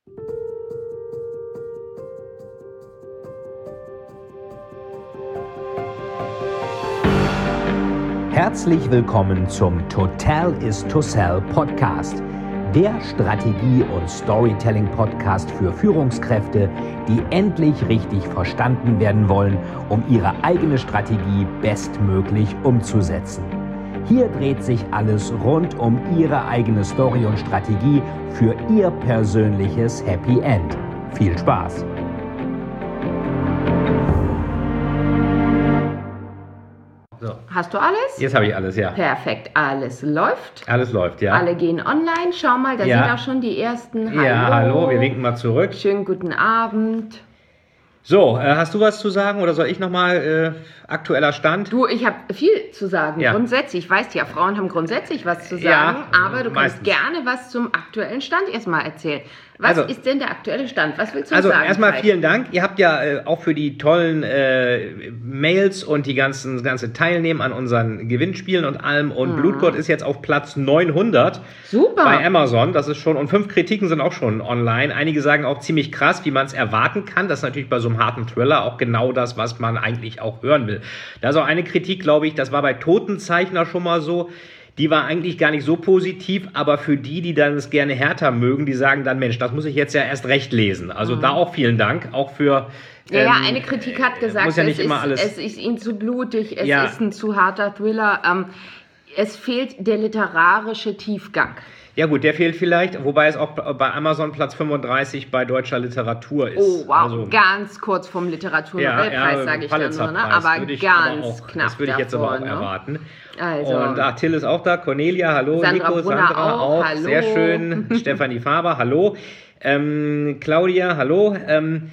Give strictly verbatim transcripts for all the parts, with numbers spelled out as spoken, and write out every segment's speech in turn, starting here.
Herzlich willkommen zum Total is to Sell Podcast, der Strategie- und Storytelling-Podcast für Führungskräfte, die endlich richtig verstanden werden wollen, um ihre eigene Strategie bestmöglich umzusetzen. Hier dreht sich alles rund um ihre eigene Story und Strategie für ihr persönliches Happy End. Viel Spaß! So. Hast du alles? Jetzt habe ich alles, ja. Perfekt, alles läuft. Alles läuft, ja. Alle gehen online. Schau mal, da Ja. sind auch schon die ersten. Hallo. Ja, hallo, wir winken mal zurück. Schönen guten Abend. So, äh, hast du was zu sagen oder soll ich nochmal äh, aktueller Stand? Du, ich habe viel zu sagen. Ja. Grundsätzlich, ich weiß ja, Frauen haben grundsätzlich was zu sagen, Ja, aber du meistens. kannst gerne was zum aktuellen Stand erstmal erzählen. Was Also- ist denn der aktuelle Stand? Was willst du Also sagen? erstmal Kai? vielen Dank. Ihr habt ja äh, auch für die tollen äh, Mails und die ganzen das ganze Teilnehmen an unseren Gewinnspielen und allem. Und Mhm. Blutgott ist jetzt auf Platz neunhundert Super. bei Amazon. Das ist schon, und fünf Kritiken sind auch schon online. Einige sagen auch ziemlich krass, wie man es erwarten kann. Das ist natürlich bei so einem harten Thriller auch genau das, was man eigentlich auch hören will. Da ist auch eine Kritik, glaube ich, das war bei Totenzeichner schon mal so. Die war eigentlich gar nicht so positiv, aber für die, die dann es gerne härter mögen, die sagen dann, Mensch, das muss ich jetzt ja erst recht lesen. Also da auch vielen Dank, auch für... Ja, ja, ähm, eine Kritik hat gesagt, muss ja nicht es, immer ist, alles- es ist ihnen zu blutig, es Ja. ist ein zu harter Thriller. Ähm, es fehlt der literarische Tiefgang. Ja gut, der fehlt vielleicht, wobei es auch bei Amazon Platz fünfunddreißig bei deutscher Literatur ist. Oh, wow, Also, ganz kurz vom Literaturnobelpreis, sage ich dann nur, ne? Pulitzer-Preis aber würde ich ganz aber auch, knapp das würde ich jetzt davor, aber auch ne? erwarten. Also, Und ach, Till ist auch da, Cornelia, hallo, Sandra Nico, Brunner Sandra auch, auch, hallo. sehr schön, Stefanie Faber, hallo, ähm, Claudia, hallo, ähm,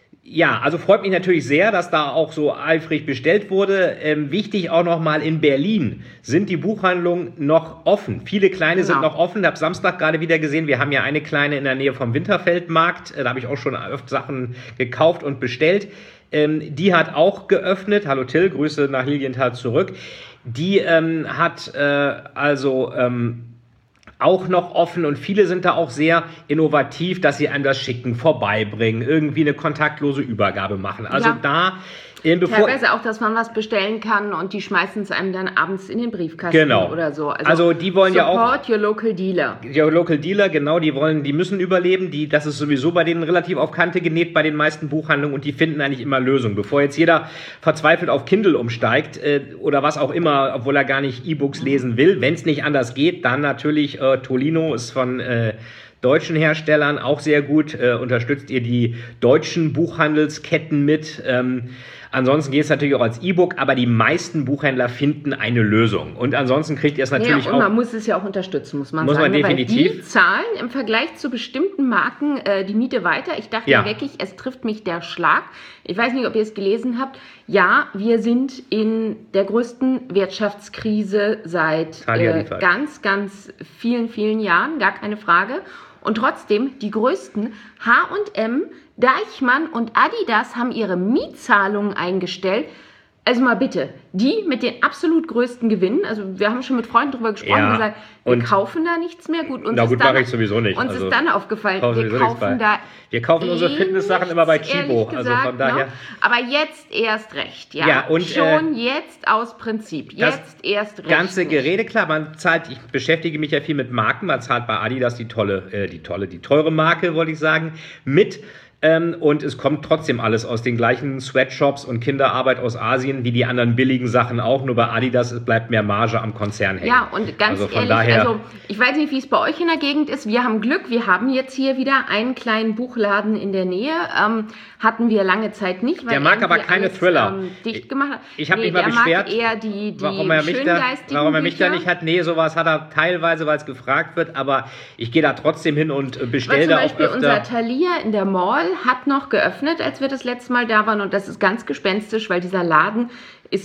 ja, also freut mich natürlich sehr, dass da auch so eifrig bestellt wurde. Ähm, wichtig auch nochmal, in Berlin sind die Buchhandlungen noch offen. Viele kleine sind Genau. noch offen. Ich habe Samstag gerade wieder gesehen, wir haben ja eine kleine in der Nähe vom Winterfeldmarkt. Äh, Da habe ich auch schon öfter Sachen gekauft und bestellt. Ähm, die hat auch geöffnet. Hallo Till, Grüße nach Lilienthal zurück. Die ähm, hat äh, also... Ähm, auch noch offen und viele sind da auch sehr innovativ, dass sie einem das Schicken vorbeibringen, irgendwie eine kontaktlose Übergabe machen. Also Ja. da, äh, bevor... teilweise auch, dass man was bestellen kann und die schmeißen es einem dann abends in den Briefkasten Genau. oder so. Also die wollen ja auch- Support your local dealer. Die Local Dealer, genau, die wollen, die müssen überleben. Die, das ist sowieso bei denen relativ auf Kante genäht bei den meisten Buchhandlungen und die finden eigentlich immer Lösungen. Bevor jetzt jeder verzweifelt auf Kindle umsteigt äh, oder was auch immer, obwohl er gar nicht E-Books lesen will, wenn es nicht anders geht, dann natürlich äh, Tolino ist von äh, deutschen Herstellern auch sehr gut. Äh, unterstützt ihr die deutschen Buchhandelsketten mit. Ähm, Ansonsten geht es natürlich auch als E-Book, aber die meisten Buchhändler finden eine Lösung. Und ansonsten kriegt ihr es natürlich Ja, und auch... man muss es ja auch unterstützen, muss man Muss man sagen. ne? definitiv. Weil die zahlen im Vergleich zu bestimmten Marken äh, die Miete weiter. Ich dachte Ja. ja wirklich, es trifft mich der Schlag. Ich weiß nicht, ob ihr es gelesen habt. Ja, wir sind in der größten Wirtschaftskrise seit Thalia äh, liefert. ganz, ganz vielen, vielen Jahren. Gar keine Frage. Und trotzdem, die größten H und M, Deichmann und Adidas haben ihre Mietzahlungen eingestellt. Also mal bitte, die mit den absolut größten Gewinnen, also wir haben schon mit Freunden drüber gesprochen, Ja, gesagt, wir und- kaufen da nichts mehr. Gut, uns Na ist gut, dann, mache ich sowieso nicht. Uns Also, ist dann aufgefallen, kaufen wir sowieso nichts kaufen bei. da Wir kaufen unsere eh Fitnesssachen immer bei nichts, Chibo, ehrlich also gesagt, von daher- Ne? Aber jetzt erst recht, ja. Ja, und, schon äh, jetzt aus Prinzip, das jetzt erst recht. ganze nicht. Gerede, klar, man zahlt, ich beschäftige mich ja viel mit Marken, man zahlt bei Adidas die tolle, äh, die tolle, die teure Marke, wollte ich sagen, mit. Ähm, und es kommt trotzdem alles aus den gleichen Sweatshops und Kinderarbeit aus Asien wie die anderen billigen Sachen auch. Nur bei Adidas es bleibt mehr Marge am Konzern hängen. Ja, und ganz Also von ehrlich, daher- also ich weiß nicht, wie es bei euch in der Gegend ist. Wir haben Glück, wir haben jetzt hier wieder einen kleinen Buchladen in der Nähe. Ähm, hatten wir lange Zeit nicht. Weil Der mag aber irgendwie keine alles, Thriller. Ähm, dicht gemacht hat. Ich habe nee, mich mal der beschwert, mag eher die, die warum, er mich da, schöngeistigen warum er mich da Bücher. nicht hat. Nee, sowas hat er teilweise, weil es gefragt wird, aber ich gehe da trotzdem hin und äh, Weil bestelle zum da auch Beispiel öfter. unser Thalia in der Mall hat noch geöffnet, als wir das letzte Mal da waren. Und das ist ganz gespenstisch, weil dieser Laden ist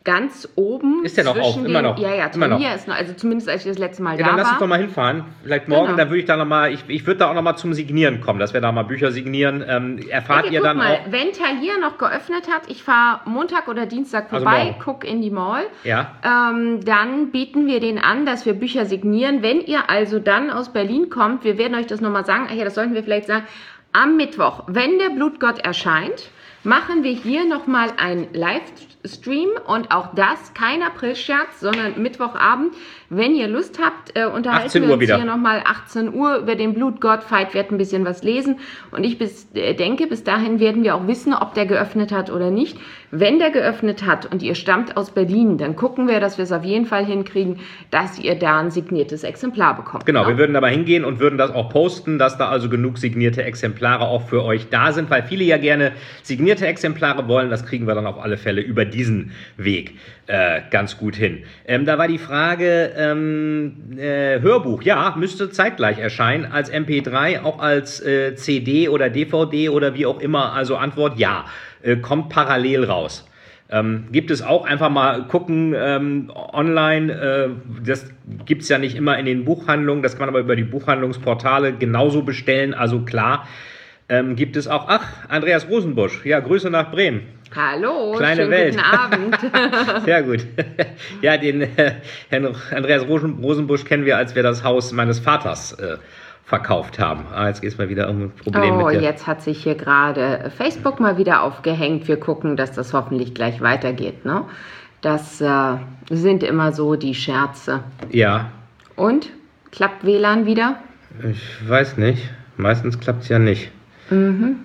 ganz oben. Ist der noch auf? Den, Immer noch? Ja, ja, immer noch. Hier ist noch, also zumindest als ich das letzte Mal ja, da dann lass war. uns doch mal hinfahren. Vielleicht morgen, Genau. dann würde ich da noch mal, ich, ich würde da auch noch mal zum Signieren kommen, dass wir da mal Bücher signieren. Ähm, erfahrt Okay, ihr guck dann mal, auch. wenn Thalia noch geöffnet hat, ich fahre Montag oder Dienstag Also vorbei, morgen. guck in die Mall, Ja. ähm, dann bieten wir den an, dass wir Bücher signieren. Wenn ihr also dann aus Berlin kommt, wir werden euch das nochmal sagen, ach ja, das sollten wir vielleicht sagen, am Mittwoch, wenn der Blutgott erscheint, machen wir hier nochmal einen Livestream und auch das kein Aprilscherz, sondern Mittwochabend. Wenn ihr Lust habt, äh, unterhalten achtzehn wir Uhr uns wieder. hier nochmal achtzehn Uhr über den Blutgott. Veit wird ein bisschen was lesen und ich bis, äh, denke, bis dahin werden wir auch wissen, ob der geöffnet hat oder nicht. Wenn der geöffnet hat und ihr stammt aus Berlin, dann gucken wir, dass wir es auf jeden Fall hinkriegen, dass ihr da ein signiertes Exemplar bekommt. Genau, ne? wir würden aber hingehen und würden das auch posten, dass da also genug signierte Exemplare auch für euch da sind, weil viele ja gerne signierte Exemplare wollen. Das kriegen wir dann auf alle Fälle über diesen Weg äh, ganz gut hin. Ähm, da war die Frage, ähm, äh, Hörbuch, ja, müsste zeitgleich erscheinen, als M P drei, auch als äh, C D oder D V D oder wie auch immer. Also Antwort ja, äh, kommt parallel raus. Ähm, gibt es auch, einfach mal gucken ähm, online, äh, das gibt es ja nicht immer in den Buchhandlungen, das kann man aber über die Buchhandlungsportale genauso bestellen, also klar, ähm, gibt es auch, ach, Andreas Rosenbusch, ja, Grüße nach Bremen. Hallo, Kleine schönen Welt. guten Abend. Sehr gut. Ja, den äh, Herrn Andreas Rosen, Rosenbusch kennen wir, als wir das Haus meines Vaters äh, verkauft haben. Ah, jetzt geht es mal wieder um ein Problem Oh, mit der... jetzt hat sich hier gerade Facebook mal wieder aufgehängt. Wir gucken, dass das hoffentlich gleich weitergeht. Ne? Das äh, sind immer so die Scherze. Ja, Und? Klappt W L A N wieder? ich weiß nicht. Meistens klappt es ja nicht. Mhm.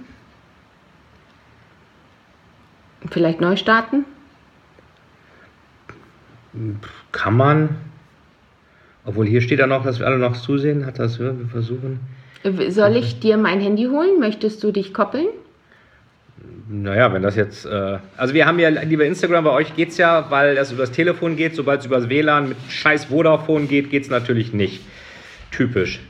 Vielleicht neu starten? Kann man. Obwohl hier steht ja noch, dass wir alle noch zusehen. Hat das wir versuchen? Soll ich dir mein Handy holen? Möchtest du dich koppeln? Naja, wenn das jetzt. Äh, also wir haben ja, lieber Instagram, bei euch geht's ja, weil das übers Telefon geht. Sobald es übers W L A N mit scheiß Vodafone geht, geht's natürlich nicht. Typisch.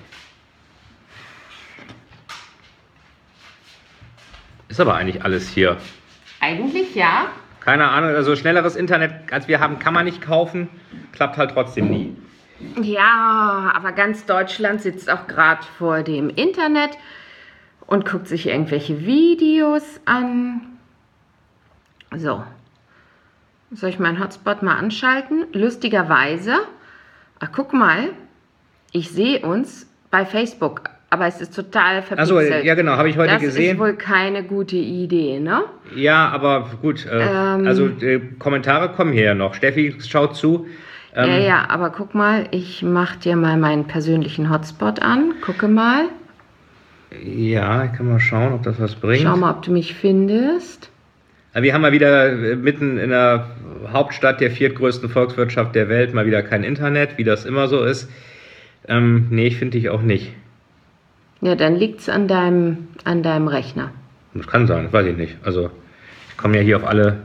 Ist aber eigentlich alles hier. Eigentlich ja. Keine Ahnung, also schnelleres Internet als wir haben, kann man nicht kaufen. Klappt halt trotzdem nie. Ja, aber ganz Deutschland sitzt auch gerade vor dem Internet und guckt sich irgendwelche Videos an. So. Soll ich meinen Hotspot mal anschalten? Lustigerweise, ach guck mal, ich sehe uns bei Facebook, aber es ist total verpixelt. Achso, ja genau, habe ich heute das gesehen. Das ist wohl keine gute Idee, ne? Ja, aber gut, äh, Ähm. also äh, Kommentare kommen hier ja noch. Steffi schaut zu. Ähm, Ja, ja, aber guck mal, ich mache dir mal meinen persönlichen Hotspot an. Gucke mal. Ja, ich kann mal schauen, ob das was bringt. Schau mal, ob du mich findest. Wir haben mal wieder äh, mitten in der Hauptstadt der viertgrößten Volkswirtschaft der Welt mal wieder kein Internet, wie das immer so ist. Ähm, nee, ich finde dich auch nicht. Ja, dann liegt es an deinem, an deinem Rechner. Das kann sein, das weiß ich nicht. Also, ich komme ja hier auf alle...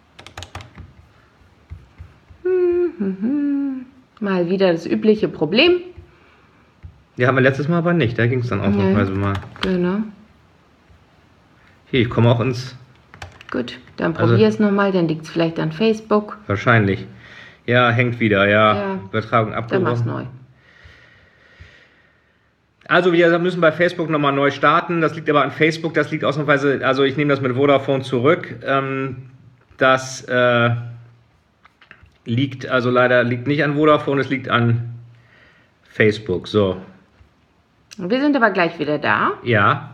Mal wieder das übliche Problem. Ja, haben wir letztes Mal aber nicht. Da ging es dann ausnahmsweise mal. Genau. Hier, ich komme auch ins... Gut, dann Also- probier es nochmal, dann liegt es vielleicht an Facebook. Wahrscheinlich. Ja, hängt wieder, ja. Ja. Übertragung Dann mach's abgebrochen. neu. Also wir müssen bei Facebook nochmal neu starten. Das liegt aber an Facebook, das liegt ausnahmsweise, also ich nehme das mit Vodafone zurück. Ähm, das äh, liegt, also leider liegt nicht an Vodafone, es liegt an Facebook. So, Wir sind aber gleich wieder da. ja.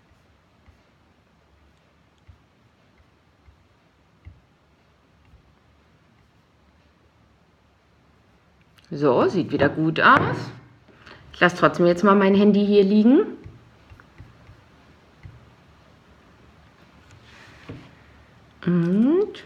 So, sieht wieder gut aus. Ich lasse trotzdem jetzt mal mein Handy hier liegen. Und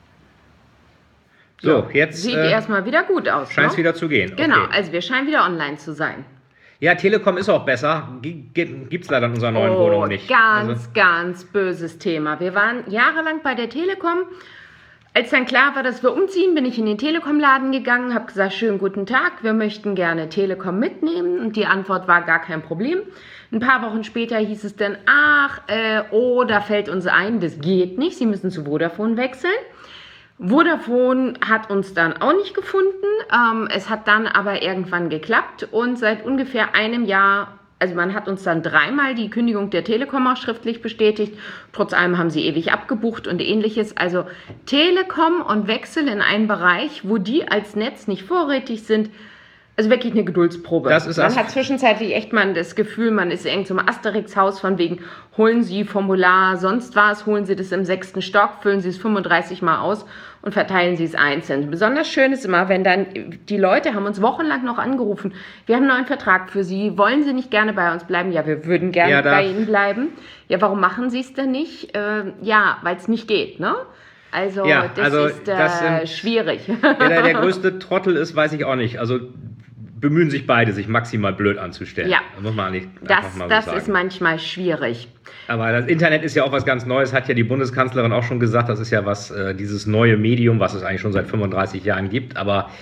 So, jetzt sieht äh, erstmal wieder gut aus. scheint es ne? wieder zu gehen. Genau, Okay. also wir scheinen wieder online zu sein. Ja, Telekom ist auch besser. Gibt es leider in unserer neuen Wohnung nicht. Ganz, Also, ganz böses Thema. Wir waren jahrelang bei der Telekom. Als dann klar war, dass wir umziehen, bin ich in den Telekom-Laden gegangen, habe gesagt, schönen guten Tag, wir möchten gerne Telekom mitnehmen. Und die Antwort war gar kein Problem. Ein paar Wochen später hieß es dann, ach, äh, oh, da fällt uns ein, das geht nicht, Sie müssen zu Vodafone wechseln. Vodafone hat uns dann auch nicht gefunden. Ähm, es hat dann aber irgendwann geklappt und seit ungefähr einem Jahr, also man hat uns dann dreimal die Kündigung der Telekom auch schriftlich bestätigt. Trotz allem haben sie ewig abgebucht und ähnliches. Also Telekom und Wechsel in einen Bereich, wo die als Netz nicht vorrätig sind, also wirklich eine Geduldsprobe. Das ist man As- hat zwischenzeitlich echt mal das Gefühl, man ist irgend so im Asterix-Haus von wegen, holen Sie Formular, sonst was, holen Sie das im sechsten Stock, füllen Sie es fünfunddreißig Mal aus und verteilen Sie es einzeln. Besonders schön ist immer, wenn dann die Leute haben uns wochenlang noch angerufen, wir haben einen neuen Vertrag für Sie, wollen Sie nicht gerne bei uns bleiben? Ja, wir würden gerne Ja, da- bei Ihnen bleiben. Ja, warum machen Sie es denn nicht? Äh, ja, weil es nicht geht, ne? Also Ja, das also ist äh, das sind- schwierig. Wer da der größte Trottel ist, weiß ich auch nicht. Also bemühen sich beide, sich maximal blöd anzustellen. Ja. Das muss man nicht Das, einfach mal so das sagen. ist manchmal schwierig. Aber das Internet ist ja auch was ganz Neues, hat ja die Bundeskanzlerin auch schon gesagt. Das ist ja was, äh, dieses neue Medium, was es eigentlich schon seit fünfunddreißig Jahren gibt. Aber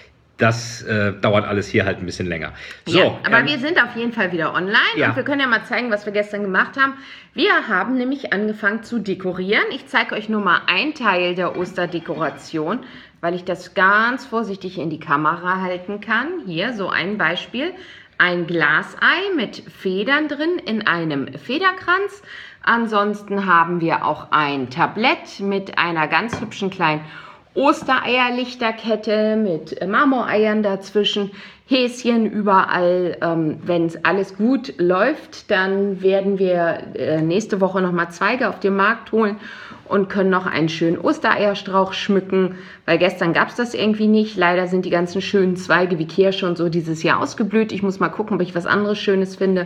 das äh, dauert alles hier halt ein bisschen länger. So, Ja, aber ähm, wir sind auf jeden Fall wieder online ja. und wir können ja mal zeigen, was wir gestern gemacht haben. Wir haben nämlich angefangen zu dekorieren. Ich zeige euch nur mal einen Teil der Osterdekoration, weil ich das ganz vorsichtig in die Kamera halten kann. Hier so ein Beispiel. Ein Glasei mit Federn drin in einem Federkranz. Ansonsten haben wir auch ein Tablett mit einer ganz hübschen kleinen Ostereierlichterkette mit Marmoreiern dazwischen, Häschen überall. Ähm, wenn es alles gut läuft, dann werden wir äh, nächste Woche nochmal Zweige auf den Markt holen und können noch einen schönen Ostereierstrauch schmücken, weil gestern gab es das irgendwie nicht. Leider sind die ganzen schönen Zweige wie Kirsche und so dieses Jahr ausgeblüht. Ich muss mal gucken, ob ich was anderes Schönes finde.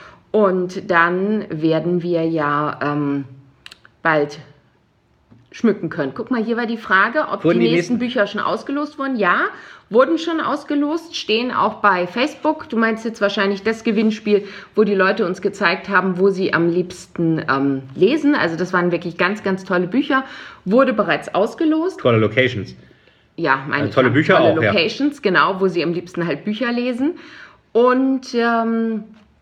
Und dann werden wir ja ähm, bald schmücken können. Guck mal, hier war die Frage, ob Wurden die, die nächsten nächsten- Bücher schon ausgelost wurden. Ja, wurden schon ausgelost, stehen auch bei Facebook. Du meinst jetzt wahrscheinlich das Gewinnspiel, wo die Leute uns gezeigt haben, wo sie am liebsten ähm, lesen. Also das waren wirklich ganz, ganz tolle Bücher. Wurde bereits ausgelost. tolle Locations. Ja, meine Also ich tolle ja. Bücher tolle auch, ja. Locations, genau, wo sie am liebsten halt Bücher lesen. Und ähm,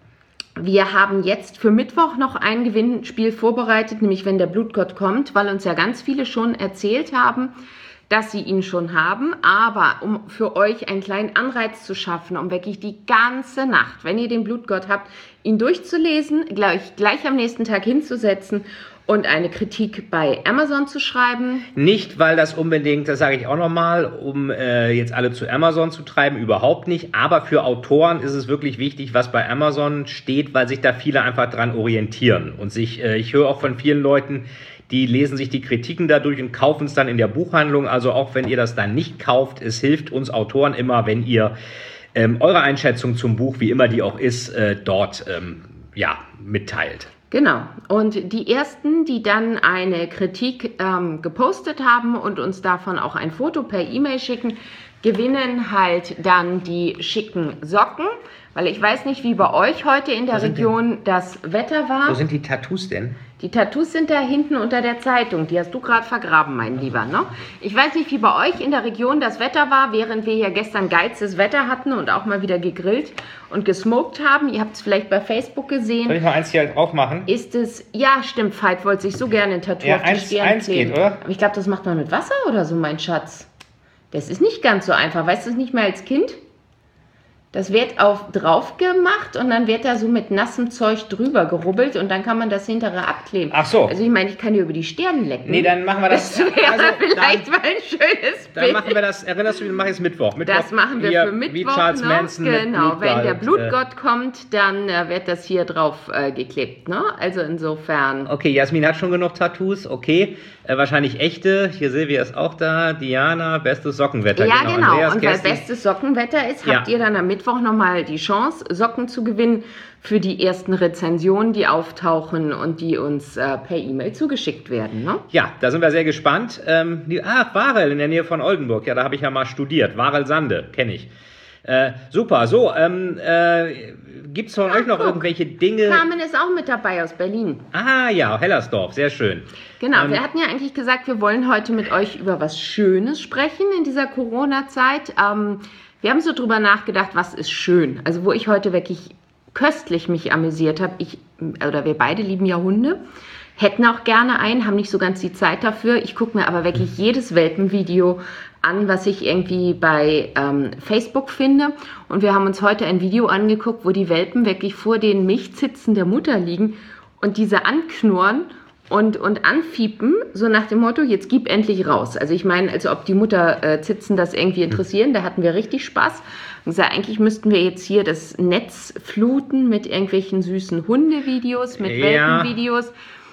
wir haben jetzt für Mittwoch noch ein Gewinnspiel vorbereitet, nämlich wenn der Blutgott kommt, weil uns ja ganz viele schon erzählt haben, dass sie ihn schon haben. Aber um für euch einen kleinen Anreiz zu schaffen, um wirklich die ganze Nacht, wenn ihr den Blutgott habt, ihn durchzulesen, gleich, gleich am nächsten Tag hinzusetzen und eine Kritik bei Amazon zu schreiben. Nicht, weil das unbedingt, das sage ich auch nochmal, um äh, jetzt alle zu Amazon zu treiben, überhaupt nicht. Aber für Autoren ist es wirklich wichtig, was bei Amazon steht, weil sich da viele einfach dran orientieren. Und sich, äh, ich höre auch von vielen Leuten, die lesen sich die Kritiken dadurch und kaufen es dann in der Buchhandlung. Also auch wenn ihr das dann nicht kauft, es hilft uns Autoren immer, wenn ihr ähm, eure Einschätzung zum Buch, wie immer die auch ist, äh, dort ähm, ja, mitteilt. Genau. Und die ersten, die dann eine Kritik ähm, gepostet haben und uns davon auch ein Foto per E-Mail schicken, gewinnen halt dann die schicken Socken. Weil ich weiß nicht, wie bei euch heute in der Wo sind Region das Wetter war. Wo sind die Tattoos denn? Die Tattoos sind da hinten unter der Zeitung. Die hast du gerade vergraben, mein Lieber. Ne? Ich weiß nicht, wie bei euch in der Region das Wetter war, während wir ja gestern geizes Wetter hatten und auch mal wieder gegrillt und gesmoked haben. Ihr habt es vielleicht bei Facebook gesehen. Soll ich mal eins hier drauf machen? Ist es, ja stimmt, Veit wollte sich so gerne ein Tattoo Ja, auf die eins- Stirn eins kleben. geht, oder? Aber ich glaube, das macht man mit Wasser oder so, mein Schatz. Das ist nicht ganz so einfach. Weißt du es nicht mehr als Kind? Das wird auf drauf gemacht und dann wird da so mit nassem Zeug drüber gerubbelt und dann kann man das hintere abkleben. Ach so. Also ich meine, ich kann dir über die Stirn lecken. Nee, dann machen wir das. Das wäre also, vielleicht dann, mal ein schönes dann Bild. machen wir das, erinnerst du mich, mache ich es Mittwoch. Mittwoch. Das machen wir hier, für Mittwoch. Wie Charles ne? Manson mit Genau, wenn der Blutgott, Blutgott kommt, dann äh, wird das hier drauf äh, geklebt. Ne? Also insofern. Äh, okay, Jasmin hat schon genug Tattoos, okay. Äh, wahrscheinlich echte. Hier Silvia ist auch da. Diana, bestes Sockenwetter. Ja, genau. Andreas Und weil Gersti. bestes Sockenwetter ist, Ja. habt ihr dann am Mittwoch nochmal die Chance, Socken zu gewinnen für die ersten Rezensionen, die auftauchen und die uns äh, per E-Mail zugeschickt werden. Ne? Ja, da sind wir sehr gespannt. Ähm, die, ah, Warel in der Nähe von Oldenburg. Ja, da habe ich ja mal studiert. Warel Sande, kenne ich. Äh, super, so, ähm, äh, gibt es von Ach, euch noch guck. irgendwelche Dinge? Carmen ist auch mit dabei aus Berlin. Ah ja, Hellersdorf, sehr schön. Genau, Ähm, wir hatten ja eigentlich gesagt, wir wollen heute mit euch über was Schönes sprechen in dieser Corona-Zeit. Ähm, wir haben so drüber nachgedacht, was ist schön. Also wo ich heute wirklich köstlich mich amüsiert habe, ich oder wir beide lieben ja Hunde. hätten auch gerne einen, haben nicht so ganz die Zeit dafür. Ich gucke mir aber wirklich jedes Welpenvideo an, was ich irgendwie bei ähm, Facebook finde. Und wir haben uns heute ein Video angeguckt, wo die Welpen wirklich vor den Milchzitzen der Mutter liegen und diese anknurren und, und anfiepen, so nach dem Motto, jetzt gib endlich raus. Also ich meine, als ob die Mutterzitzen das irgendwie interessieren, da hatten wir richtig Spaß. Und gesagt, eigentlich müssten wir jetzt hier das Netz fluten mit irgendwelchen süßen Hundevideos, mit Ja. Welpenvideos.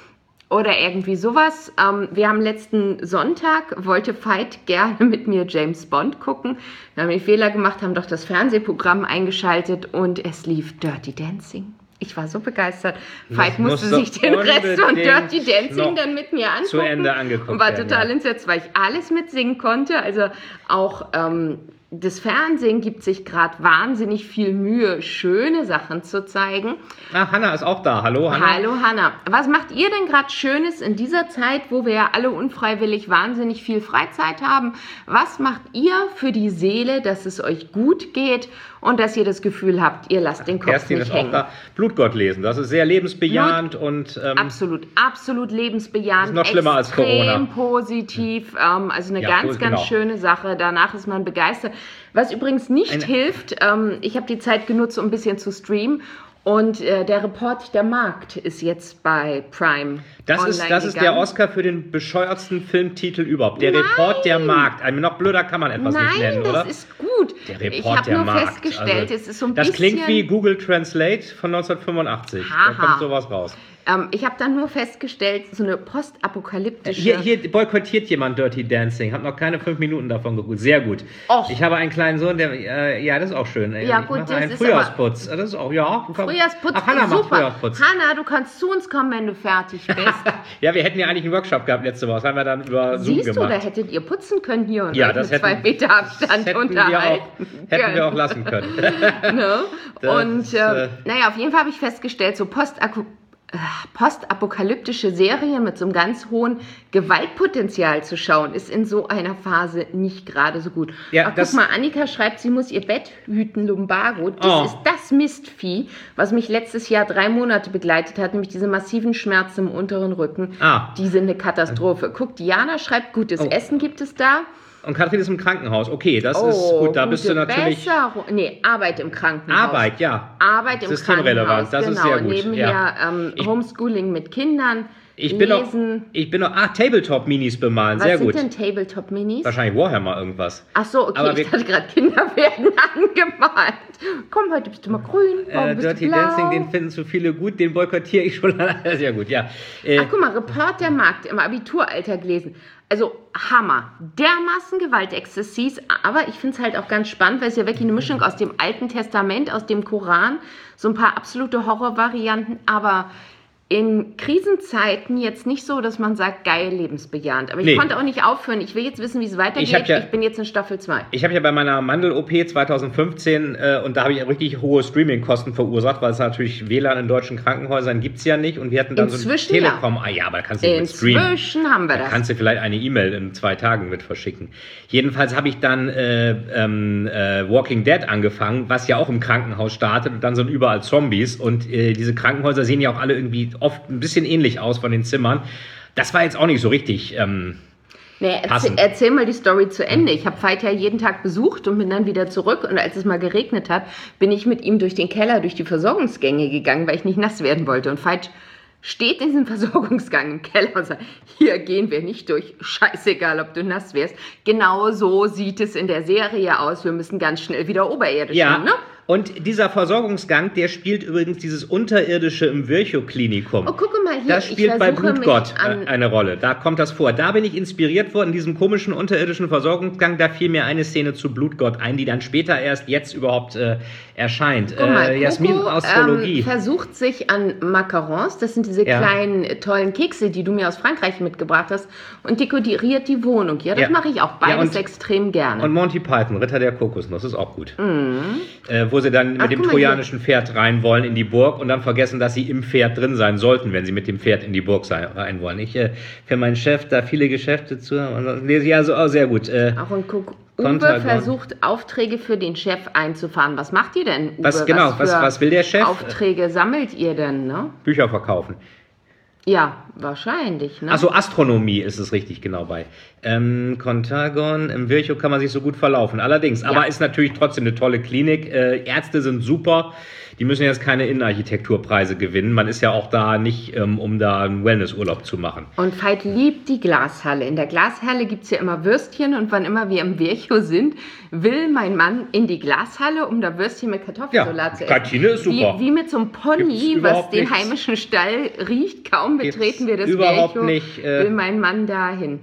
Oder irgendwie sowas. Ähm, wir haben letzten Sonntag, wollte Veit gerne mit mir James Bond gucken. Wir haben den Fehler gemacht, haben doch das Fernsehprogramm eingeschaltet und es lief Dirty Dancing. Ich war so begeistert. Veit musste musst du sich den Rest von unbedingt Dirty Dancing noch dann mit mir angucken. zu Ende angeguckt Und war werden, total ja. entsetzt, weil ich alles mitsingen konnte. Also auch ähm, das Fernsehen gibt sich gerade wahnsinnig viel Mühe, schöne Sachen zu zeigen. Ach, Hanna ist auch da. Hallo, Hanna. Hallo Hanna. Was macht ihr denn gerade Schönes in dieser Zeit, wo wir ja alle unfreiwillig wahnsinnig viel Freizeit haben? Was macht ihr für die Seele, dass es euch gut geht und dass ihr das Gefühl habt, ihr lasst den Kopf Kerstin nicht ist auch hängen? da. Blutgott lesen. Das ist sehr lebensbejahend und ähm, Absolut, absolut lebensbejahend. Ist noch schlimmer als Corona. Extrem positiv. Ähm, also eine Ja, ganz, cool, ganz genau. schöne Sache. Danach ist man begeistert. Was übrigens nicht Eine- hilft, ähm, ich habe die Zeit genutzt, um ein bisschen zu streamen. Und äh, der Report der Markt ist jetzt bei Prime. Das ist, online das ist der gegangen. Oscar für den bescheuertsten Filmtitel überhaupt. Der Report der Markt. Ein noch blöder kann man etwas Nein, nicht nennen, oder? das ist gut. Der Report ich habe der nur Markt. festgestellt, Also, es ist so ein das bisschen... klingt wie Google Translate von neunzehnhundertfünfundachtzig. Haha. Da kommt sowas raus. Ähm, ich habe dann nur festgestellt, so eine postapokalyptische... Hier, hier boykottiert jemand Dirty Dancing. Hab noch keine fünf Minuten davon geguckt. Sehr gut. Och. Ich habe einen kleinen Sohn, der, äh, ja, das ist auch schön. Ja, ich gut, mache das einen ist Frühjahrsputz. Das ist auch, ja. Frühjahrsputz Ach, Hanna ist macht super. Frühjahrsputz. Hanna, du kannst zu uns kommen, wenn du fertig bist. Ja, wir hätten ja eigentlich einen Workshop gehabt letzte Woche. Das haben wir dann über Zoom Siehst du, gemacht. da hättet ihr putzen können hier und Ja, euch das mit zwei hätten- Meter Abstand hätten wir unterhalten auch, hätten wir auch lassen können. Ne? Das Und ist, äh, äh, naja, auf jeden Fall habe ich festgestellt, so Postaku äh, postapokalyptische Serien mit so einem ganz hohen Gewaltpotenzial zu schauen, ist in so einer Phase nicht gerade so gut. Ja, Ach, das- guck mal, Annika schreibt, sie muss ihr Bett hüten, Lumbago. Das Oh. ist das Mistvieh, was mich letztes Jahr drei Monate begleitet hat, nämlich diese massiven Schmerzen im unteren Rücken. Ah. Die sind eine Katastrophe. Guck, Diana schreibt, gutes Oh. Essen gibt es da. Und Katrin ist im Krankenhaus. Okay, das Oh, ist gut. Da bist du gute natürlich. Besserung. Nee, Arbeit im Krankenhaus. Arbeit, ja. Arbeit im Systemrelevant, Krankenhaus, das ist genau. sehr gut, Nebenher ja. ähm, Ich- Homeschooling mit Kindern, Ich bin noch, Lesen. ich bin noch, ah, Tabletop-Minis bemalen, Was sehr sind gut. denn Tabletop-Minis? Wahrscheinlich Warhammer irgendwas. Ach so, okay, Aber wir- ich dachte gerade, Kinder werden angemalt. Komm, heute bist du mal grün, morgen Äh, bist Dirty du blau. Dancing, den finden zu viele gut, den boykottiere ich schon. Sehr gut, ja. Äh, Ach, guck mal, Report der Markt im Abituralter gelesen. Also Hammer, dermaßen Gewaltexzessiv, aber ich finde es halt auch ganz spannend, weil es ja wirklich eine Mischung aus dem Alten Testament, aus dem Koran, so ein paar absolute Horrorvarianten, aber in Krisenzeiten jetzt nicht so, dass man sagt, geil, lebensbejahend. Aber ich Nee. konnte auch nicht aufhören. Ich will jetzt wissen, wie es weitergeht. Ich hab ja- ich bin jetzt in Staffel zwei. Ich habe ja bei meiner Mandel-O P zweitausendfünfzehn äh, und da habe ich richtig hohe Streaming-Kosten verursacht, weil es natürlich W L A N in deutschen Krankenhäusern gibt es ja nicht und wir hatten dann Inzwischen so ein Telekom. Ah ja, aber da kannst du nicht mit streamen. Inzwischen haben wir Da das. kannst du vielleicht eine E-Mail in zwei Tagen mit verschicken. Jedenfalls habe ich dann äh, ähm, äh, Walking Dead angefangen, was ja auch im Krankenhaus startet und dann sind überall Zombies und äh, diese Krankenhäuser sehen ja auch alle irgendwie oft ein bisschen ähnlich aus von den Zimmern. Das war jetzt auch nicht so richtig. Ähm, Nee, erzähl, passend. erzähl mal die Story zu Ende. Ich habe Veit ja jeden Tag besucht und bin dann wieder zurück. Und als es mal geregnet hat, bin ich mit ihm durch den Keller, durch die Versorgungsgänge gegangen, weil ich nicht nass werden wollte. Und Veit steht in diesem Versorgungsgang im Keller und sagt, hier gehen wir nicht durch, scheißegal, ob du nass wirst. Genau so sieht es in der Serie aus. Wir müssen ganz schnell wieder oberirdisch ja, hin, ne? und dieser Versorgungsgang, der spielt übrigens dieses Unterirdische im Virchow-Klinikum. Oh, guck mal hier, Das ich spielt bei versuche Blutgott mich an- äh, eine Rolle. Da kommt das vor. Da bin ich inspiriert worden, in diesem komischen unterirdischen Versorgungsgang. Da fiel mir eine Szene zu Blutgott ein, die dann später erst jetzt überhaupt äh, erscheint. Guck mal, Äh, Jasmin Coco, aus Zoologie. Ähm, versucht sich an Macarons, das sind diese Ja. kleinen äh, tollen Kekse, die du mir aus Frankreich mitgebracht hast, und dekoriert die Wohnung. Ja, das Ja. mache ich auch beides und- extrem gerne. Und Monty Python, Ritter der Kokosnuss, ist auch gut. Äh, wo sie dann Mhm. Ach, mit dem guck mal trojanischen Pferd rein wollen in die Burg und dann vergessen, dass sie im Pferd drin sein sollten, wenn sie mit dem Pferd in die Burg sein, rein wollen. Ich, äh, für meinen Chef da viele Geschäfte zu und das lese ich also auch sehr gut. Äh, Auch ein Coco. Uwe Kontergan. versucht, Aufträge für den Chef einzufahren. Was macht ihr denn, Uwe? Was- genau, was- für was will der Chef? Aufträge sammelt ihr denn, ne? Bücher verkaufen. Ja, wahrscheinlich. Ne? Achso, Astronomie ist es richtig, genau bei. Ähm, Contagon, im Virchow kann man sich so gut verlaufen. Allerdings, ja. Aber ist natürlich trotzdem eine tolle Klinik. Äh, Ärzte sind super. Die müssen jetzt keine Innenarchitekturpreise gewinnen. Man ist ja auch da nicht, ähm, um da einen Wellnessurlaub zu machen. Und Veit liebt die Glashalle. In der Glashalle gibt es ja immer Würstchen. Und wann immer wir im Virchow sind, will mein Mann in die Glashalle, um da Würstchen mit Kartoffelsalat ja, zu essen. Kantine ist super. Wie, wie mit so einem Pony, was den nichts. heimischen Stall riecht. Kaum betreten wir das überhaupt Virchow, nicht, äh, will mein Mann dahin.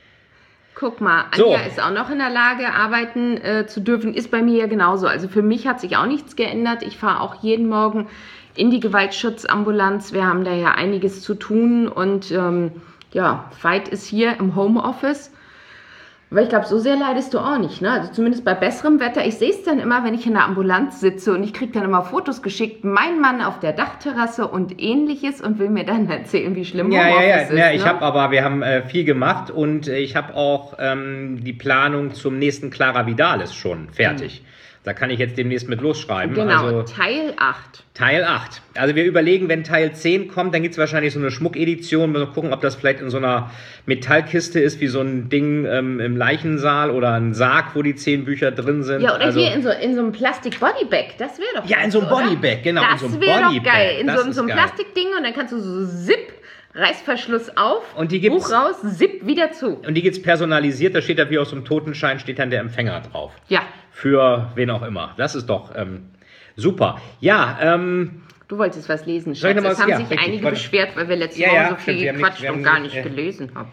Guck mal, Anja so. ist auch noch in der Lage, arbeiten äh, zu dürfen. Ist bei mir ja genauso. Also für mich hat sich auch nichts geändert. Ich fahre auch jeden Morgen in die Gewaltschutzambulanz. Wir haben da ja einiges zu tun. Und ähm, ja, Veit ist hier im Homeoffice. Aber ich glaube, so sehr leidest du auch nicht, ne? Also zumindest bei besserem Wetter. Ich sehe es dann immer, wenn ich in der Ambulanz sitze und ich kriege dann immer Fotos geschickt, mein Mann auf der Dachterrasse und ähnliches und will mir dann erzählen, wie schlimm ja, Homeoffice ja, ja, ist. Ja, ne? ich habe aber, wir haben äh, viel gemacht und äh, ich habe auch ähm, die Planung zum nächsten Clara Vidalis schon fertig. Mhm. Da kann ich jetzt demnächst mit losschreiben. Genau, also, Teil acht. Teil acht. Also wir überlegen, wenn Teil zehn kommt, dann gibt es wahrscheinlich so eine Schmuckedition. Mal gucken, ob das vielleicht in so einer Metallkiste ist, wie so ein Ding ähm, im Leichensaal oder ein Sarg, wo die zehn Bücher drin sind. Ja, oder also, hier in so, in so einem Plastik-Bodybag. Das wäre doch Ja, in so einem Bodybag, genau. Das in so einem wäre doch Bodybag. geil. In das so, in so einem geil. Plastikding und dann kannst du so Zip, Reißverschluss auf, und die gibt's, Buch raus, Zip wieder zu. Und die gibt es personalisiert. Da steht da wie aus dem Totenschein, steht dann der Empfänger drauf. Ja. Für wen auch immer. Das ist doch ähm, super. Ja, ähm... Du wolltest was lesen, Schatz. Es haben ja, sich richtig, einige warte. beschwert, weil wir letztes ja, Mal ja, so viel stimmt, gequatscht nicht, und gar nicht, nicht äh, gelesen haben.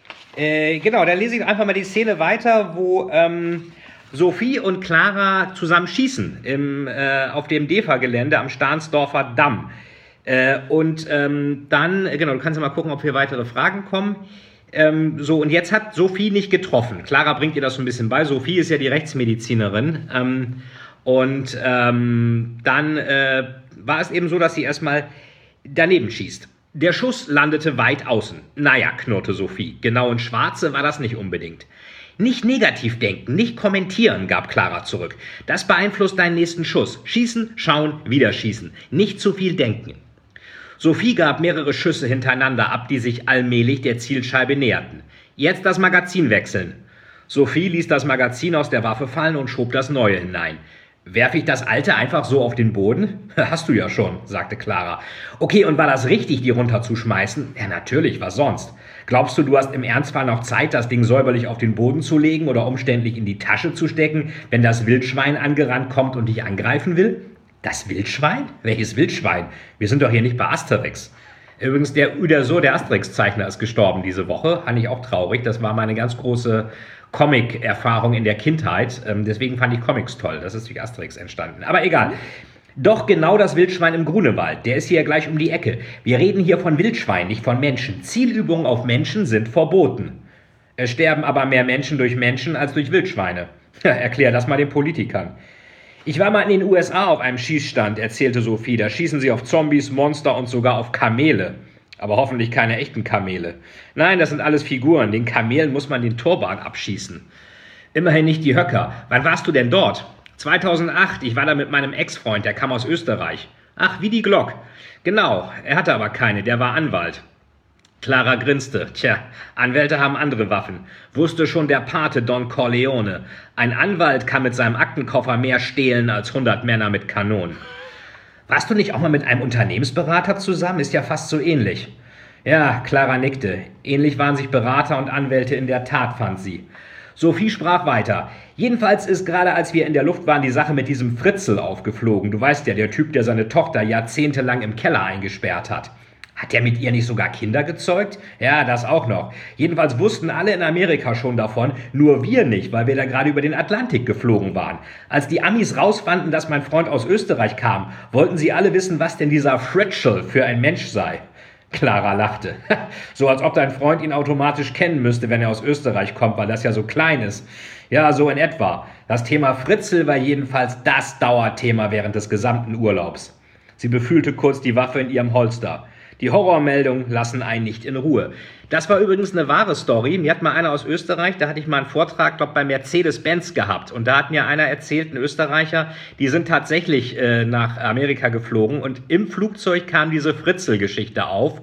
Äh, genau, dann lese ich einfach mal die Szene weiter, wo ähm, Sophie und Clara zusammen schießen im, äh, auf dem D E F A-Gelände am Stahnsdorfer Damm. Äh, und ähm, dann, äh, genau, du kannst ja mal gucken, ob hier weitere Fragen kommen. Ähm, so, und jetzt hat Sophie nicht getroffen. Clara bringt ihr das so ein bisschen bei. Sophie ist ja die Rechtsmedizinerin. Ähm, und ähm, dann äh, war es eben so, dass sie erstmal daneben schießt. Der Schuss landete weit außen. Naja, knurrte Sophie. Genau in Schwarze war das nicht unbedingt. Nicht negativ denken, nicht kommentieren, gab Clara zurück. Das beeinflusst deinen nächsten Schuss. Schießen, schauen, wieder schießen. Nicht zu viel denken. Sophie gab mehrere Schüsse hintereinander ab, die sich allmählich der Zielscheibe näherten. Jetzt das Magazin wechseln. Sophie ließ das Magazin aus der Waffe fallen und schob das neue hinein. Werf ich das alte einfach so auf den Boden? Hast du ja schon, sagte Clara. Okay, und war das richtig, die runterzuschmeißen? Ja, natürlich, was sonst? Glaubst du, du hast im Ernstfall noch Zeit, das Ding säuberlich auf den Boden zu legen oder umständlich in die Tasche zu stecken, wenn das Wildschwein angerannt kommt und dich angreifen will? Das Wildschwein? Welches Wildschwein? Wir sind doch hier nicht bei Asterix. Übrigens, der Uderso, der Asterix-Zeichner, ist gestorben diese Woche. Fand ich auch traurig. Das war meine ganz große Comic-Erfahrung in der Kindheit. Ähm, deswegen fand ich Comics toll. Das ist durch Asterix entstanden. Aber egal. Doch genau das Wildschwein im Grunewald. Der ist hier gleich um die Ecke. Wir reden hier von Wildschwein, nicht von Menschen. Zielübungen auf Menschen sind verboten. Es sterben aber mehr Menschen durch Menschen als durch Wildschweine. Erklär das mal den Politikern. Ich war mal in den U S A auf einem Schießstand, erzählte Sophie. Da schießen sie auf Zombies, Monster und sogar auf Kamele. Aber hoffentlich keine echten Kamele. Nein, das sind alles Figuren. Den Kamelen muss man den Turban abschießen. Immerhin nicht die Höcker. Wann warst du denn dort? zweitausendacht. Ich war da mit meinem Ex-Freund, der kam aus Österreich. Ach, wie die Glock. Genau, er hatte aber keine, der war Anwalt. Clara grinste. Tja, Anwälte haben andere Waffen. Wusste schon der Pate Don Corleone. Ein Anwalt kann mit seinem Aktenkoffer mehr stehlen als hundert Männer mit Kanonen. Warst du nicht auch mal mit einem Unternehmensberater zusammen? Ist ja fast so ähnlich. Ja, Clara nickte. Ähnlich waren sich Berater und Anwälte in der Tat, fand sie. Sophie sprach weiter. Jedenfalls ist gerade als wir in der Luft waren, die Sache mit diesem Fritzl aufgeflogen. Du weißt ja, der Typ, der seine Tochter jahrzehntelang im Keller eingesperrt hat. Hat der mit ihr nicht sogar Kinder gezeugt? Ja, das auch noch. Jedenfalls wussten alle in Amerika schon davon, nur wir nicht, weil wir da gerade über den Atlantik geflogen waren. Als die Amis rausfanden, dass mein Freund aus Österreich kam, wollten sie alle wissen, was denn dieser Fritzl für ein Mensch sei. Clara lachte. So als ob dein Freund ihn automatisch kennen müsste, wenn er aus Österreich kommt, weil das ja so klein ist. Ja, so in etwa. Das Thema Fritzl war jedenfalls das Dauerthema während des gesamten Urlaubs. Sie befühlte kurz die Waffe in ihrem Holster. Die Horrormeldungen lassen einen nicht in Ruhe. Das war übrigens eine wahre Story. Mir hat mal einer aus Österreich, da hatte ich mal einen Vortrag, glaube bei Mercedes-Benz gehabt. Und da hat mir einer erzählt, ein Österreicher, die sind tatsächlich äh, nach Amerika geflogen. Und im Flugzeug kam diese Fritzl-Geschichte auf.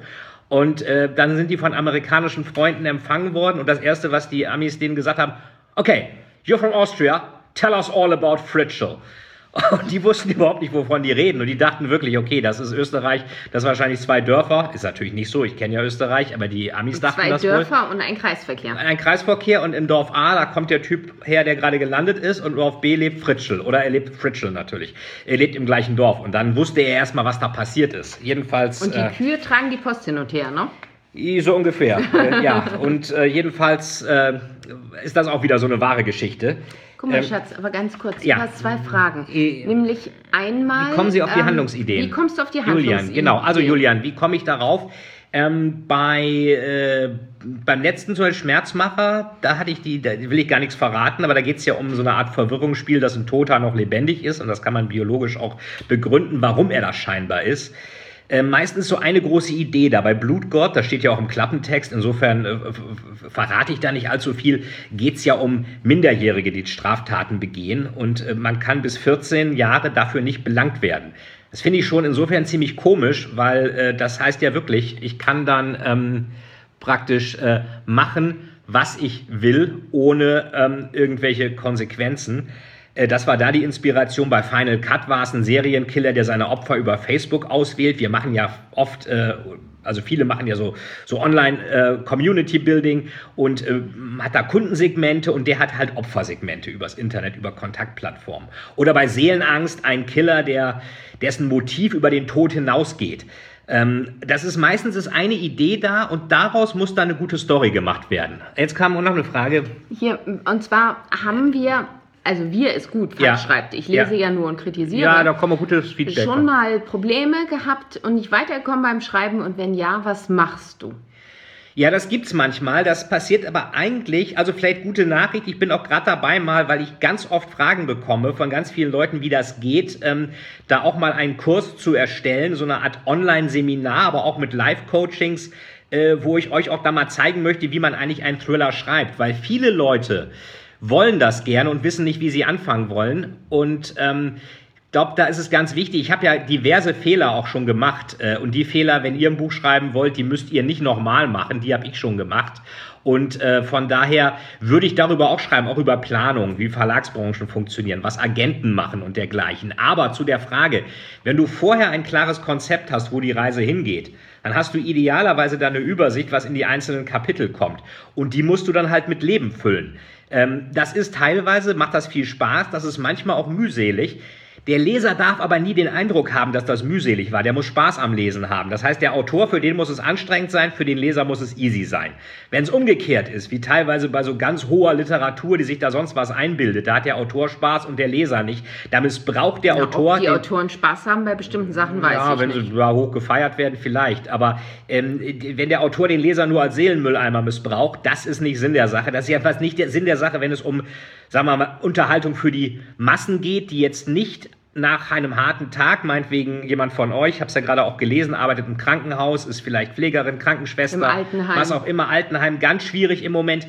Und äh, dann sind die von amerikanischen Freunden empfangen worden und das Erste, was die Amis denen gesagt haben, okay, you're from Austria, tell us all about Fritzl. Und die wussten überhaupt nicht, wovon die reden. Und die dachten wirklich, okay, das ist Österreich, das sind wahrscheinlich zwei Dörfer. Ist natürlich nicht so, ich kenne ja Österreich, aber die Amis dachten zwei das Dörfer wohl. Zwei Dörfer und ein Kreisverkehr. Ein Kreisverkehr und im Dorf A, da kommt der Typ her, der gerade gelandet ist und im Dorf B lebt Fritzl. Oder er lebt Fritzl natürlich. Er lebt im gleichen Dorf. Und dann wusste er erstmal, was da passiert ist. Jedenfalls... Und die äh, Kühe tragen die Post hin und her, ne? So ungefähr, äh, ja. Und äh, jedenfalls äh, ist das auch wieder so eine wahre Geschichte. Guck mal, Ähm, Schatz, aber ganz kurz, ja. du hast zwei Fragen. Äh, Nämlich einmal... Wie kommen Sie auf die ähm, Handlungsideen? Wie kommst du auf die Handlungsideen? Julian, genau. Also Julian, wie komme ich darauf? Ähm, bei äh, beim letzten so ein Schmerzmacher, da hatte ich die, da will ich gar nichts verraten, aber da geht es ja um so eine Art Verwirrungsspiel, dass ein Toter noch lebendig ist und das kann man biologisch auch begründen, warum er das scheinbar ist. Äh, meistens so eine große Idee da. Bei Blutgott, das steht ja auch im Klappentext, insofern äh, verrate ich da nicht allzu viel, geht es ja um Minderjährige, die Straftaten begehen und äh, man kann bis vierzehn Jahre dafür nicht belangt werden. Das finde ich schon insofern ziemlich komisch, weil äh, das heißt ja wirklich, ich kann dann ähm, praktisch äh, machen, was ich will, ohne ähm, irgendwelche Konsequenzen. Das war da die Inspiration. Bei Final Cut war es ein Serienkiller, der seine Opfer über Facebook auswählt. Wir machen ja oft, äh, also viele machen ja so, so Online-Community-Building und äh, hat da Kundensegmente und der hat halt Opfersegmente übers Internet, über Kontaktplattformen. Oder bei Seelenangst ein Killer, der, dessen Motiv über den Tod hinausgeht. Ähm, das ist meistens ist eine Idee da und daraus muss dann eine gute Story gemacht werden. Jetzt kam auch noch eine Frage. Hier, und zwar haben wir... Also wir ist gut, falsch Ja. schreibt. Ich lese ja. Ja. nur und kritisiere. Ja, da kommen gutes Feedback. Schon mal Probleme gehabt und nicht weitergekommen beim Schreiben? Und wenn ja, was machst du? Ja, das gibt's manchmal. Das passiert aber eigentlich, also vielleicht gute Nachricht, ich bin auch gerade dabei mal, weil ich ganz oft Fragen bekomme von ganz vielen Leuten, wie das geht, ähm, da auch mal einen Kurs zu erstellen, so eine Art Online-Seminar, aber auch mit Live-Coachings, äh, wo ich euch auch da mal zeigen möchte, wie man eigentlich einen Thriller schreibt. Weil viele Leute wollen das gerne und wissen nicht, wie sie anfangen wollen. Und ähm, ich glaube, da ist es ganz wichtig. Ich habe ja diverse Fehler auch schon gemacht. Äh, und die Fehler, wenn ihr ein Buch schreiben wollt, die müsst ihr nicht nochmal machen. Die habe ich schon gemacht. Und äh, von daher würde ich darüber auch schreiben, auch über Planung, wie Verlagsbranchen funktionieren, was Agenten machen und dergleichen. Aber zu der Frage, wenn du vorher ein klares Konzept hast, wo die Reise hingeht, dann hast du idealerweise da eine Übersicht, was in die einzelnen Kapitel kommt. Und die musst du dann halt mit Leben füllen. Ähm, das ist teilweise, macht das viel Spaß, das ist manchmal auch mühselig. Der Leser darf aber nie den Eindruck haben, dass das mühselig war. Der muss Spaß am Lesen haben. Das heißt, der Autor, für den muss es anstrengend sein, für den Leser muss es easy sein. Wenn es umgekehrt ist, wie teilweise bei so ganz hoher Literatur, die sich da sonst was einbildet, da hat der Autor Spaß und der Leser nicht. Da missbraucht der Na, Autor... ob die den, Autoren Spaß haben bei bestimmten Sachen, weiß ja, ich wenn nicht. sie da hoch gefeiert werden, vielleicht. Aber ähm, wenn der Autor den Leser nur als Seelenmülleimer missbraucht, das ist nicht Sinn der Sache. Das ist jedenfalls nicht der Sinn der Sache, wenn es um, sagen wir mal, Unterhaltung für die Massen geht, die jetzt nicht nach einem harten Tag, meinetwegen jemand von euch, ich habe es ja gerade auch gelesen, arbeitet im Krankenhaus, ist vielleicht Pflegerin, Krankenschwester, Im Altenheim. was auch immer, Altenheim, ganz schwierig im Moment.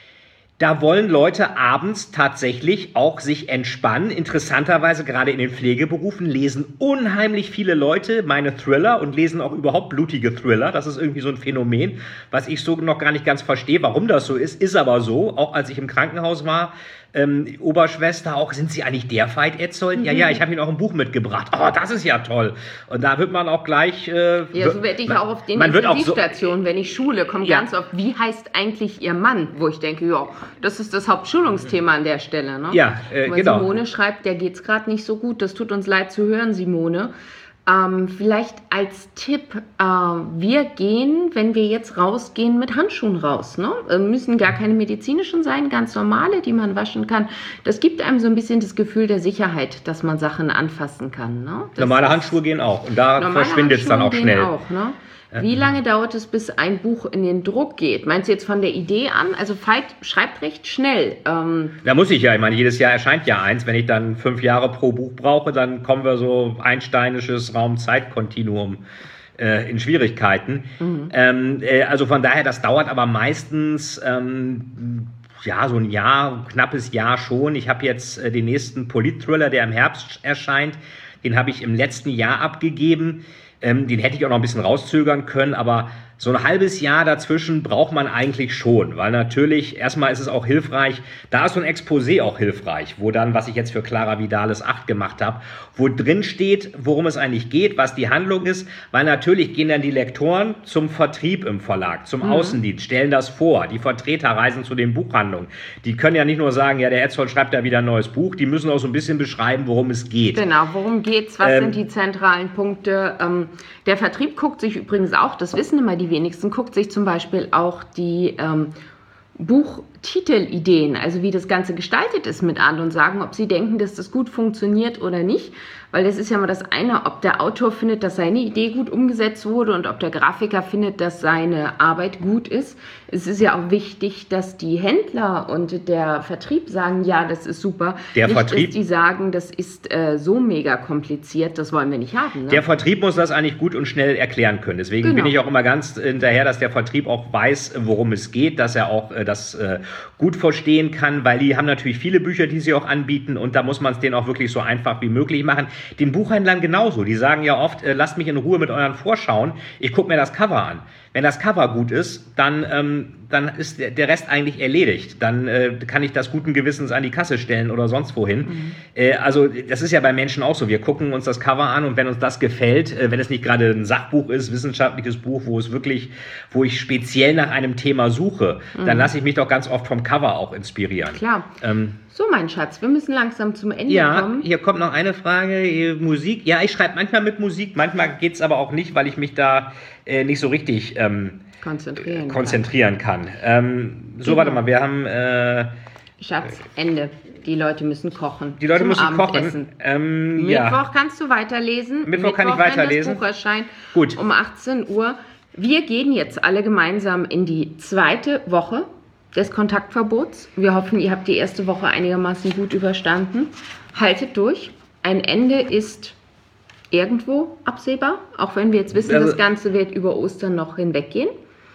Da wollen Leute abends tatsächlich auch sich entspannen. Interessanterweise gerade in den Pflegeberufen lesen unheimlich viele Leute meine Thriller und lesen auch überhaupt blutige Thriller. Das ist irgendwie so ein Phänomen, was ich so noch gar nicht ganz verstehe, warum das so ist. Ist aber so, auch als ich im Krankenhaus war, ähm, Oberschwester auch, sind Sie eigentlich der Veit Etzold? Mhm. Ja, ja, ich habe Ihnen auch ein Buch mitgebracht. Oh, das ist ja toll. Und da wird man auch gleich... Äh, ja, so werde ich man, auch auf den man wird auch so, Intensivstationen, wenn ich schule, kommt Ja. ganz oft, wie heißt eigentlich Ihr Mann? Wo ich denke, ja, das ist das Hauptschulungsthema an der Stelle. Ne? Ja, äh, Weil genau. Simone schreibt, der geht's gerade nicht so gut. Das tut uns leid zu hören, Simone. Ähm, vielleicht als Tipp, äh, wir gehen, wenn wir jetzt rausgehen, mit Handschuhen raus. Ne? Äh, müssen gar keine medizinischen sein, ganz normale, die man waschen kann. Das gibt einem so ein bisschen das Gefühl der Sicherheit, dass man Sachen anfassen kann. Ne? Normale Handschuhe gehen auch und da Normale verschwindet es dann auch Handschuhe schnell. gehen auch, ne? Wie lange dauert es, bis ein Buch in den Druck geht? Meinst du jetzt von der Idee an? Also Veit schreibt recht schnell. Ähm, Da muss ich ja, ich meine, jedes Jahr erscheint ja eins. Wenn ich dann fünf Jahre pro Buch brauche, dann kommen wir so einsteinisches Raum-Zeit-Kontinuum äh, in Schwierigkeiten. Mhm. Ähm, äh, also von daher, das dauert aber meistens... Ähm, ja, so ein Jahr, knappes Jahr schon. Ich habe jetzt äh, den nächsten Polit-Thriller, der im Herbst erscheint. Den habe ich im letzten Jahr abgegeben. Ähm, den hätte ich auch noch ein bisschen rauszögern können, aber so ein halbes Jahr dazwischen braucht man eigentlich schon, weil natürlich, erstmal ist es auch hilfreich, da ist so ein Exposé auch hilfreich, wo dann, was ich jetzt für Clara Vidales acht gemacht habe, wo drin steht, worum es eigentlich geht, was die Handlung ist, weil natürlich gehen dann die Lektoren zum Vertrieb im Verlag, zum mhm. Außendienst, stellen das vor, die Vertreter reisen zu den Buchhandlungen. Die können ja nicht nur sagen, ja, der Etzold schreibt da wieder ein neues Buch, die müssen auch so ein bisschen beschreiben, worum es geht. Genau, worum geht's, was Ähm, sind die zentralen Punkte. Ähm, der Vertrieb guckt sich übrigens auch, das wissen immer die wenigsten, guckt sich zum Beispiel auch die ähm, Buchtitelideen, also wie das Ganze gestaltet ist, mit an und sagen, ob sie denken, dass das gut funktioniert oder nicht. Weil das ist ja mal das eine, ob der Autor findet, dass seine Idee gut umgesetzt wurde und ob der Grafiker findet, dass seine Arbeit gut ist. Es ist ja auch wichtig, dass die Händler und der Vertrieb sagen, ja, das ist super. Der nicht, Vertrieb, dass die sagen, das ist äh, so mega kompliziert, das wollen wir nicht haben. Ne? Der Vertrieb muss das eigentlich gut und schnell erklären können. Deswegen Genau. bin ich auch immer ganz hinterher, dass der Vertrieb auch weiß, worum es geht, dass er auch äh, das äh, gut verstehen kann, weil die haben natürlich viele Bücher, die sie auch anbieten und da muss man es denen auch wirklich so einfach wie möglich machen. Den Buchhändlern genauso. Die sagen ja oft, äh, lasst mich in Ruhe mit euren Vorschauen, ich gucke mir das Cover an. Wenn das Cover gut ist, dann, ähm, dann ist der, der Rest eigentlich erledigt. Dann äh, kann ich das guten Gewissens an die Kasse stellen oder sonst wohin. Mhm. Äh, also das ist ja bei Menschen auch so. Wir gucken uns das Cover an und wenn uns das gefällt, äh, wenn es nicht gerade ein Sachbuch ist, wissenschaftliches Buch, wo es wirklich, wo ich speziell nach einem Thema suche, mhm. dann lasse ich mich doch ganz oft vom Cover auch inspirieren. Klar. Ähm, so, mein Schatz, wir müssen langsam zum Ende ja, kommen. Hier kommt noch eine Frage. Musik. Ja, ich schreibe manchmal mit Musik, manchmal geht es aber auch nicht, weil ich mich da äh, nicht so richtig ähm, konzentrieren, konzentrieren kann. kann. Ähm, so, genau. Warte mal, wir haben... Äh, Schatz, Ende. Die Leute müssen kochen. Die Leute zum müssen Abendessen. kochen. Ähm, Mittwoch ja. kannst du weiterlesen. Mittwoch, Mittwoch kann ich weiterlesen. Wenn das Buch erscheint, Gut. um achtzehn Uhr. Wir gehen jetzt alle gemeinsam in die zweite Woche des Kontaktverbots. Wir hoffen, ihr habt die erste Woche einigermaßen gut überstanden. Haltet durch. Ein Ende ist irgendwo absehbar, auch wenn wir jetzt wissen, also, das Ganze wird über Ostern noch hinweggehen.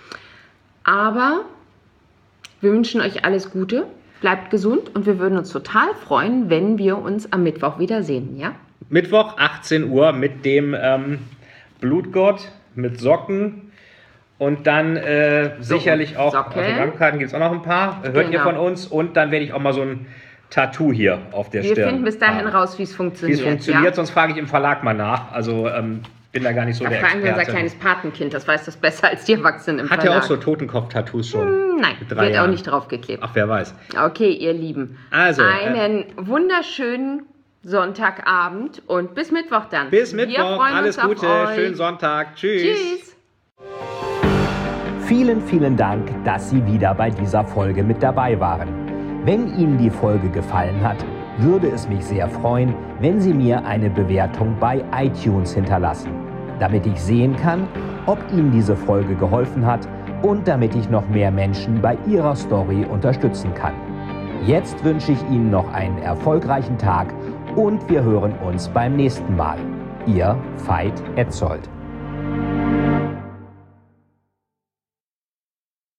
Aber wir wünschen euch alles Gute, bleibt gesund und wir würden uns total freuen, wenn wir uns am Mittwoch wiedersehen, ja? Mittwoch, achtzehn Uhr mit dem ähm, Blutgott, mit Socken und dann äh, so, sicherlich auch Autogrammkarten, gibt es auch noch ein paar, hört genau. ihr von uns und dann werde ich auch mal so ein Tattoo hier auf der wir Stirn. Wir finden bis dahin haben. raus, wie es funktioniert. Wie es funktioniert, ja? Sonst frage ich im Verlag mal nach, also ähm, bin da gar nicht so da der fragen Experte. wir unser kleines Patenkind, das weiß das besser als die Erwachsenen im Hat Verlag. er auch so Totenkopf-Tattoos schon? Hm, nein, mit drei wird Jahren. auch nicht draufgeklebt. Ach, wer weiß. Okay, ihr Lieben. Also, einen äh, wunderschönen Sonntagabend und bis Mittwoch dann. Bis Mittwoch, alles Gute, schönen Sonntag. Tschüss. Tschüss. Vielen, vielen Dank, dass Sie wieder bei dieser Folge mit dabei waren. Wenn Ihnen die Folge gefallen hat, würde es mich sehr freuen, wenn Sie mir eine Bewertung bei iTunes hinterlassen, damit ich sehen kann, ob Ihnen diese Folge geholfen hat und damit ich noch mehr Menschen bei ihrer Story unterstützen kann. Jetzt wünsche ich Ihnen noch einen erfolgreichen Tag und wir hören uns beim nächsten Mal. Ihr Veit Etzold.